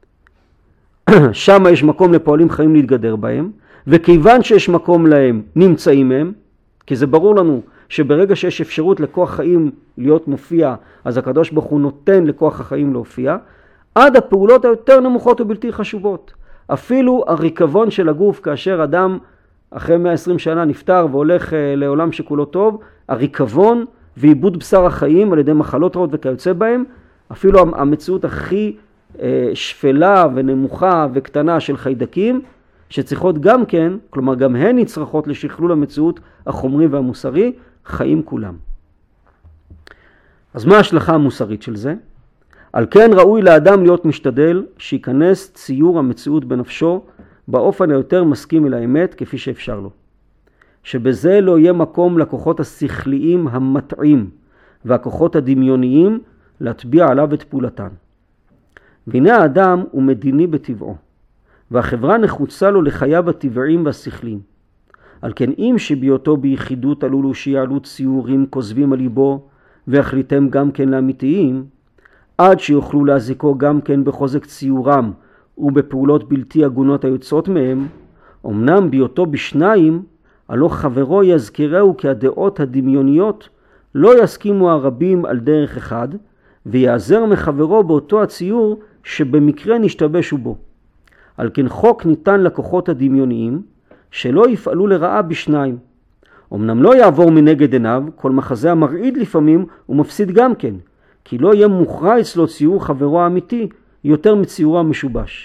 שם יש מקום לפועלים חיים להתגדר בהם, וכיוון שיש מקום להם נמצאים הם, כי זה ברור לנו שברגע שיש אפשרות לכוח חיים להיות מופיע, אז הקדוש ברוך הוא נותן לכוח החיים להופיע, עד הפעולות היותר נמוכות ובלתי חשובות. אפילו הריקבון של הגוף, כאשר אדם אחרי מאה ועשרים שנה נפטר והולך לעולם שכולו טוב, הריקבון ועיבוד בשר החיים על ידי מחלות רעות וכיוצא בהם, אפילו המציאות הכי שפלה ונמוכה וקטנה של חיידקים, שצריכות גם כן, כלומר גם הן נצרכות לשכלול המציאות החומרי והמוסרי, חיים כולם. אז מה ההשלכה המוסרית של זה? על כן ראוי לאדם להיות משתדל שיכנס ציור המציאות בנפשו באופן היותר מסכים אל האמת כפי שאפשר לו. שבזה לא יהיה מקום לכוחות השכליים המטעים והכוחות הדמיוניים להטביע עליו את פעולתן. והנה האדם הוא מדיני בטבעו, והחברה נחוצה לו לחייו הטבעיים והשכליים. על כן אם שבהיותו ביחידות עלולו שיעלו ציורים כוזבים על ליבו והחליטם גם כן לאמיתיים, עד שיוכלו להזיקו גם כן בחוזק ציורם ובפעולות בלתי הגונות היוצאות מהם, אמנם בהיותו בשניים, הלא חברו יזכירהו כי הדעות הדמיוניות לא יסכימו הרבים על דרך אחד, ויעזר מחברו באותו הציור שבמקרה נשתבשו בו. על כן חוק ניתן לכוחות הדמיוניים שלא יפעלו לרעה בשניים. אמנם לא יעבור מנגד עיניו, כל מחזה המרעיד לפעמים הוא מפסיד גם כן, כי לא יהיה מוכרע אצלו ציור חברו האמיתי יותר מציורו המשובש.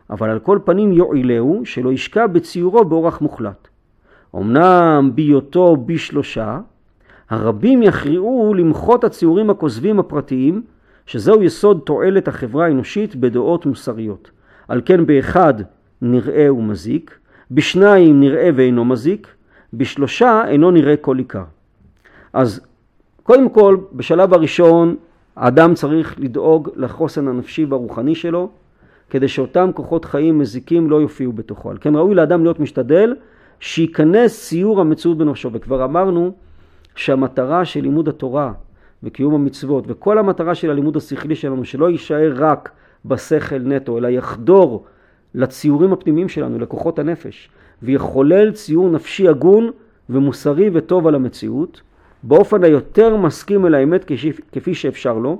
אבל על כל פנים יועילהו שלא ישקע בציורו באורח מוחלט. אמנם בהיותו בשלושה, הרבים יכריעו למחות הציורים הכוזבים הפרטיים, שזהו יסוד תועלת החברה האנושית בדעות מוסריות. על כן באחד נראה ומזיק, בשניים נראה ואינו מזיק, בשלושה אינו נראה כל עיקר. אז קודם כל, בשלב הראשון, האדם צריך לדאוג לחוסן הנפשי והרוחני שלו, כדי שאותם כוחות חיים מזיקים לא יופיעו בתוכו. על כן ראוי לאדם להיות משתדל, שייכנס ציור המציאות בנפשו. וכבר אמרנו שהמטרה של לימוד התורה וקיום המצוות, וכל המטרה של הלימוד השכלי שלנו, שלא יישאר רק בשכל נטו, אלא יחדור לציורים הפנימיים שלנו, לכוחות הנפש, ויחולל ציור נפשי הגון ומוסרי וטוב על המציאות, באופן היותר מסכים אל האמת כפי שאפשר לו,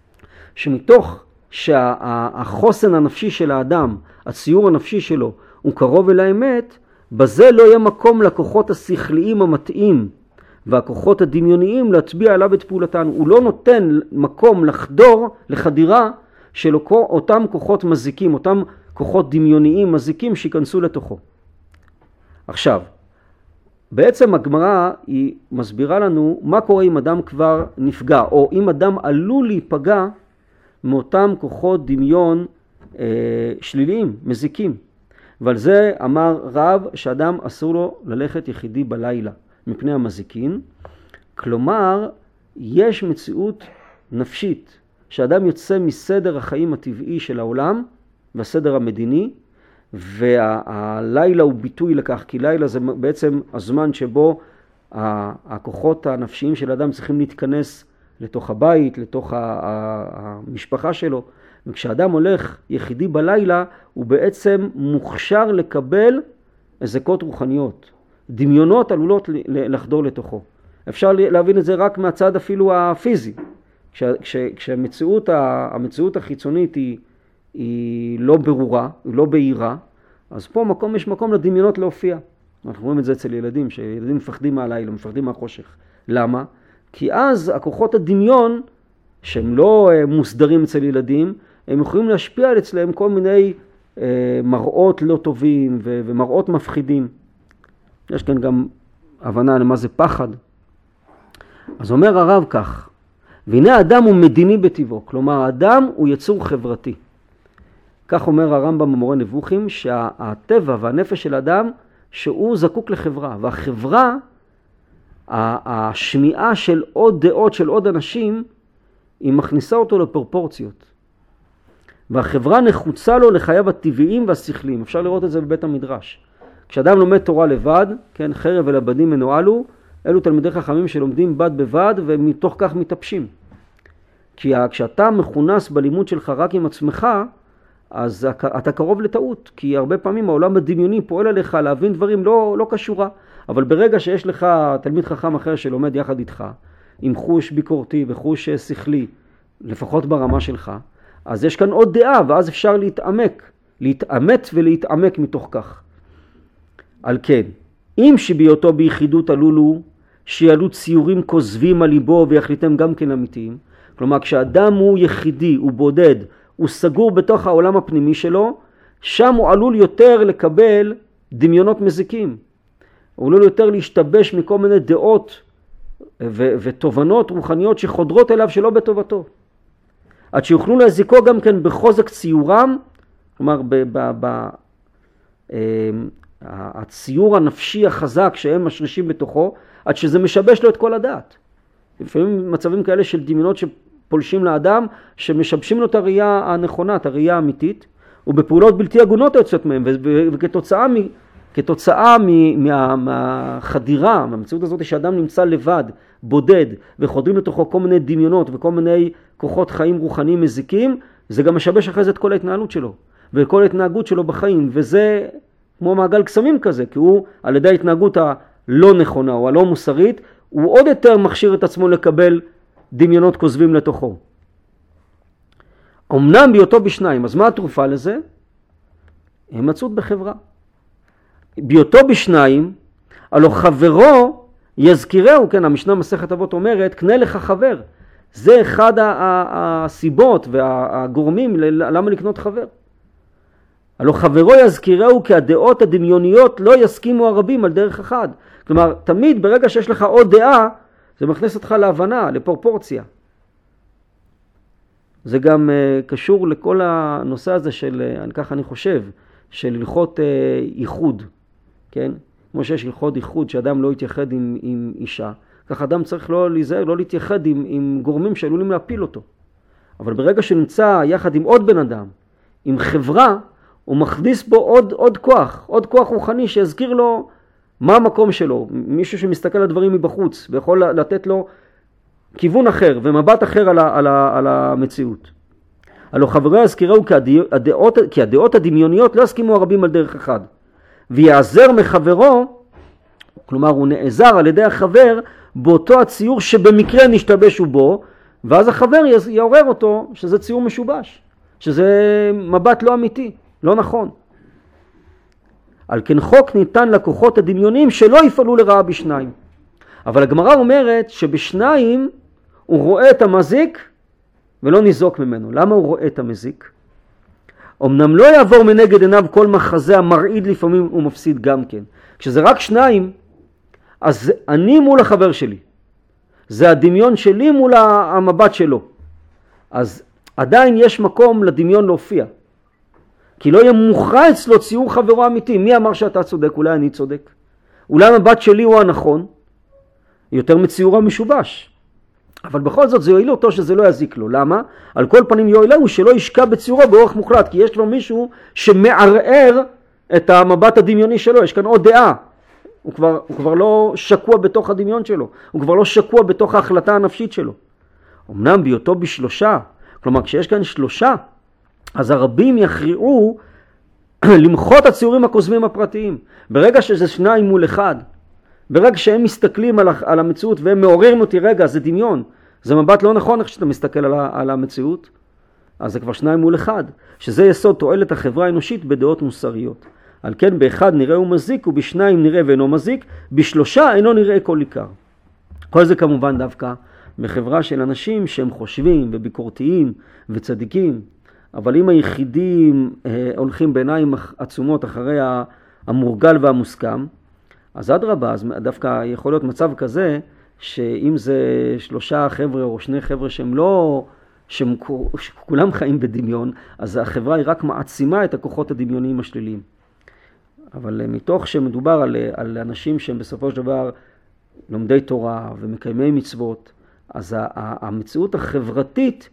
שמתוך שהחוסן הנפשי של האדם, הציור הנפשי שלו, הוא קרוב אל האמת, בזה לא יהיה מקום לכוחות השכליים המתאים, והכוחות הדמיוניים להצביע עליו את פעולתן. הוא לא נותן מקום לחדור, לחדירה, של אותם כוחות מזיקים, אותם כוחות דמיוניים מזיקים שיכנסו לתוכו. עכשיו, בעצם הגמרא היא מסבירה לנו מה קורה אם אדם כבר נפגע, או אם אדם עלול להיפגע מאותם כוחות דמיון אה, שליליים, מזיקים. ועל זה אמר רב שאדם אסור לו ללכת יחידי בלילה מפני המזיקין. כלומר, יש מציאות נפשית שאדם יוצא מסדר החיים הטבעי של העולם והסדר המדיני, והלילה הוא ביטוי לכך, כי לילה זה בעצם הזמן שבו הכוחות הנפשיים של האדם צריכים להתכנס לתוך הבית, לתוך המשפחה שלו. וכשאדם הולך יחידי בלילה, הוא בעצם מוכשר לקבל הזקות רוחניות. דמיונות עלולות לחדור לתוכו. אפשר להבין את זה רק מהצד אפילו הפיזי. כש, כש, כשהמציאות המציאות החיצונית היא, היא לא ברורה, היא לא בהירה, אז פה מקום, יש מקום לדמיונות להופיע. אנחנו רואים את זה אצל ילדים, שילדים מפחדים מהלילה, מפחדים מהחושך. למה? כי אז הכוחות הדמיון, שהם לא מוסדרים אצל ילדים, הם יכולים להשפיע על אצלם כל מיני אה, מראות לא טובים ו- ומראות מפחידים. יש כאן גם הבנה למה זה פחד. אז אומר הרב כך, והנה האדם הוא מדיני בטבעו, כלומר האדם הוא יצור חברתי. כך אומר הרמב"ם במורה נבוכים, שהטבע והנפש של האדם שהוא זקוק לחברה, והחברה, השמיעה של עוד דעות של עוד אנשים, היא מכניסה אותו לפרופורציות. והחברה נחוצה לו לחייו הטבעיים והשכליים. אפשר לראות את זה בבית המדרש. כשאדם לומד תורה לבד, כן, חרב ולבדים מנוהלו, אלו תלמידי חכמים שלומדים בד בבד ומתוך כך מתאפשים. כי כשאתה מכונס בלימוד שלך רק עם עצמך, אז אתה קרוב לטעות, כי הרבה פעמים העולם הדמיוני פועל עליך להבין דברים לא, לא קשורה. אבל ברגע שיש לך תלמיד חכם אחר שלומד יחד איתך, עם חוש ביקורתי וחוש שכלי, לפחות ברמה שלך, אז יש כאן עוד דעה, ואז אפשר להתעמק, להתעמת ולהתעמק מתוך כך. על כן, אם שבהיותו ביחידות עלולו, שיעלו ציורים כוזבים על ליבו ויחליטם גם כן אמיתיים, כלומר כשאדם הוא יחידי, הוא בודד, הוא סגור בתוך העולם הפנימי שלו, שם הוא עלול יותר לקבל דמיונות מזיקים. הוא עלול יותר להשתבש מכל מיני דעות ו- ותובנות רוחניות שחודרות אליו שלא בטובתו. עד שיוכלו להזיקו גם כן בחוזק ציורם, כלומר ב- ב- ב- הציור הנפשי החזק שהם משרישים בתוכו, עד שזה משבש לו את כל הדעת. לפעמים מצבים כאלה של דמיונות שפולשים לאדם, שמשבשים לו את הראייה הנכונה, את הראייה האמיתית, ובפעולות בלתי הגונות היוצאות מהם, וכתוצאה מ... כתוצאה מה, מהחדירה, מהמציאות הזאת שאדם נמצא לבד, בודד, וחודרים לתוכו כל מיני דמיונות וכל מיני כוחות חיים רוחניים מזיקים, זה גם משבש אחרי זה את כל ההתנהלות שלו, וכל ההתנהגות שלו בחיים, וזה כמו מעגל קסמים כזה, כי הוא על ידי ההתנהגות הלא נכונה או הלא מוסרית, הוא עוד יותר מכשיר את עצמו לקבל דמיונות כוזבים לתוכו. אמנם בהיותו בשניים, אז מה התרופה לזה? הימצאות בחברה. בהיותו בשניים, הלא חברו יזכירהו, כן, המשנה מסכת אבות אומרת, קנה לך חבר. זה אחד הסיבות והגורמים למה לקנות חבר. הלא חברו יזכירהו כי הדעות הדמיוניות לא יסכימו הרבים על דרך אחד. כלומר, תמיד ברגע שיש לך עוד דעה, זה מכניס אותך להבנה, לפרופורציה. זה גם uh, קשור לכל הנושא הזה של, uh, ככה אני חושב, של הלכות uh, ייחוד, כן? כמו שיש הלכות ייחוד שאדם לא יתייחד עם, עם אישה, כך אדם צריך לא להיזהר, לא להתייחד עם, עם גורמים שעלולים להפיל אותו. אבל ברגע שנמצא יחד עם עוד בן אדם, עם חברה, הוא מכניס בו עוד, עוד כוח, עוד כוח רוחני שיזכיר לו מה המקום שלו, מישהו שמסתכל על הדברים מבחוץ, ויכול לתת לו כיוון אחר ומבט אחר על, ה, על, ה, על המציאות. הלא חברו יזכירהו כי הדעות, כי הדעות הדמיוניות לא יסכימו הרבים על דרך אחד. ויעזר מחברו, כלומר הוא נעזר על ידי החבר באותו הציור שבמקרה נשתבשו בו, ואז החבר יעורר אותו שזה ציור משובש, שזה מבט לא אמיתי, לא נכון. על כן חוק ניתן לכוחות הדמיוניים שלא יפעלו לרעה בשניים. אבל הגמרא אומרת שבשניים הוא רואה את המזיק ולא ניזוק ממנו. למה הוא רואה את המזיק? אמנם לא יעבור מנגד עיניו כל מחזה המרעיד, לפעמים הוא מפסיד גם כן. כשזה רק שניים, אז אני מול החבר שלי. זה הדמיון שלי מול המבט שלו. אז עדיין יש מקום לדמיון להופיע. כי לא יהיה מוכרע אצלו ציור חברו אמיתי. מי אמר שאתה צודק? אולי אני צודק. אולי המבט שלי הוא הנכון, יותר מציור המשובש. אבל בכל זאת זה יועיל אותו שזה לא יזיק לו. למה? על כל פנים יועיל הוא שלא ישקע בציורו באורך מוחלט, כי יש כבר מישהו שמערער את המבט הדמיוני שלו. יש כאן עוד דעה. הוא כבר, הוא כבר לא שקוע בתוך הדמיון שלו. הוא כבר לא שקוע בתוך ההחלטה הנפשית שלו. אמנם בהיותו בשלושה, כלומר כשיש כאן שלושה, אז הרבים יכריעו למחות הציורים הכוזבים הפרטיים. ברגע שזה שניים מול אחד, ברגע שהם מסתכלים על, על המציאות והם מעוררים אותי, רגע, זה דמיון, זה מבט לא נכון איך שאתה מסתכל על, על המציאות, אז זה כבר שניים מול אחד, שזה יסוד תועלת החברה האנושית בדעות מוסריות. על כן באחד נראה הוא מזיק, ובשניים נראה ואינו מזיק, בשלושה אינו נראה כל עיקר. כל זה כמובן דווקא מחברה של אנשים שהם חושבים וביקורתיים וצדיקים, אבל אם היחידים אה, הולכים בעיניים עצומות אחרי המורגל והמוסכם, אז אדרבה, אז דווקא יכול להיות מצב כזה, שאם זה שלושה חבר'ה או שני חבר'ה שהם לא, שהם, שכולם חיים בדמיון, אז החברה היא רק מעצימה את הכוחות הדמיוניים השליליים. אבל מתוך שמדובר על, על אנשים שהם בסופו של דבר לומדי תורה ומקיימי מצוות, אז המציאות החברתית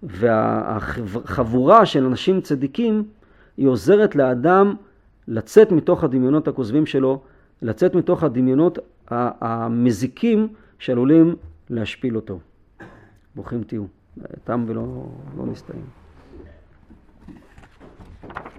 והחבורה של אנשים צדיקים היא עוזרת לאדם לצאת מתוך הדמיונות הכוזבים שלו, לצאת מתוך הדמיונות המזיקים שעלולים להשפיל אותו. ברוכים תהיו. תם ולא לא נסתיים.